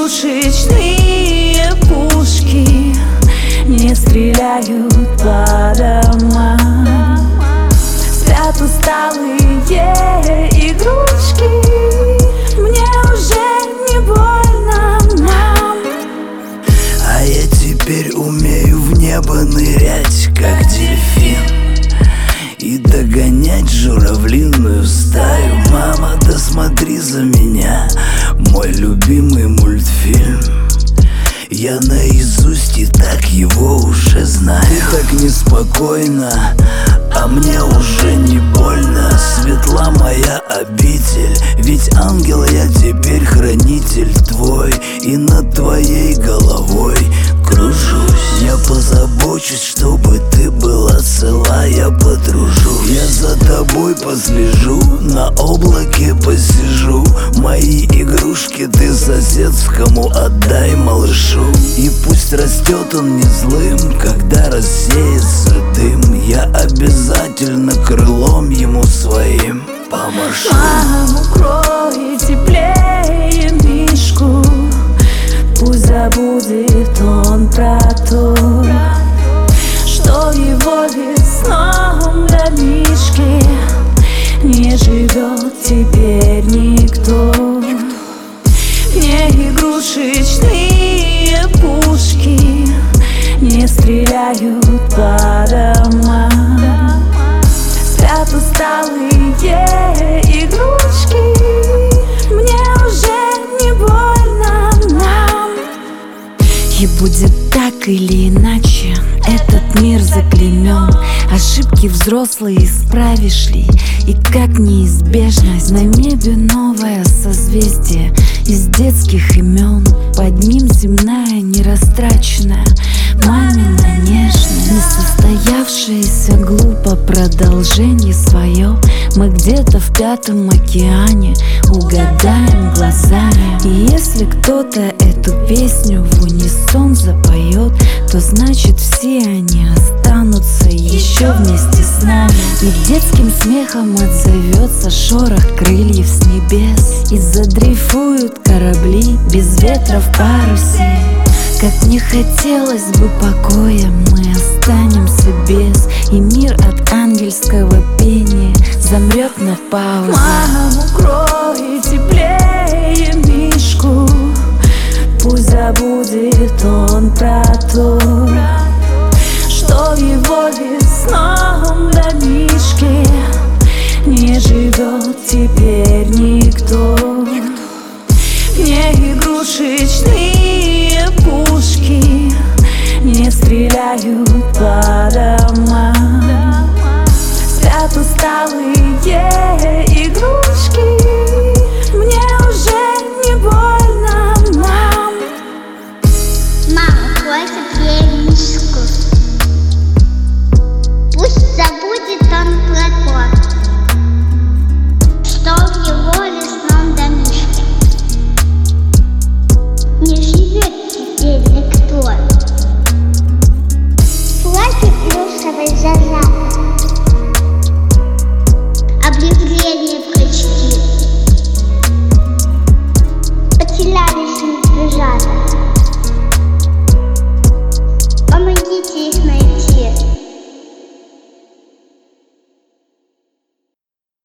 игрушечные пушки не стреляют по домам. Спят усталые игрушки, мне уже не больно, мам. А я теперь умею в небо нырять, как дельфин, и догонять журавлиную стаю. Мама, да смотри за меня, мой любимый мультфильм. Я наизусть и так его уже знаю. Ты так неспокойно, а мне уже не больно. Светла моя обитель, ведь ангел я теперь хранитель твой. И над твоей головой кружусь. Я позабочусь, чтобы ты была цела, я подружусь. Я за тобой послежу, на облаке посижу. Мои игрушки ты соседскому отдай, малышу. И пусть растет он не злым, когда рассеется дым, я обязательно крылом ему своим помашу. Маму, укрой теплее мишку, пусть забудет он про то, что его весном домишке не живет теперь никто. Мне игрушечные пушки не стреляют по домам. Спят усталые игрушки, мне уже не больно, мам. И будет так или иначе, этот мир заклеймен. Ошибки взрослые исправишь ли? И как неизбежность, на небе новое созвездие из детских имен. Под ним земная нерастраченная мамина нежная, несостоявшееся глупо продолжение свое. Мы где-то в пятом океане угадаем глазами. И если кто-то эту песню в унисон запоет, то значит все они останутся еще вместе с нами. И детским смехом отзовется шорох крыльев с небес, и задрейфуют корабли без ветра в парусе. Как не хотелось бы покоя, мы останемся без, и мир от ангельского пения замрет на паузе. Маму, укрой теплее мишку, пусть забудет он про то, что его весном домишке не живет теперь никто. Мне игрушечные пушки не стреляют по домам.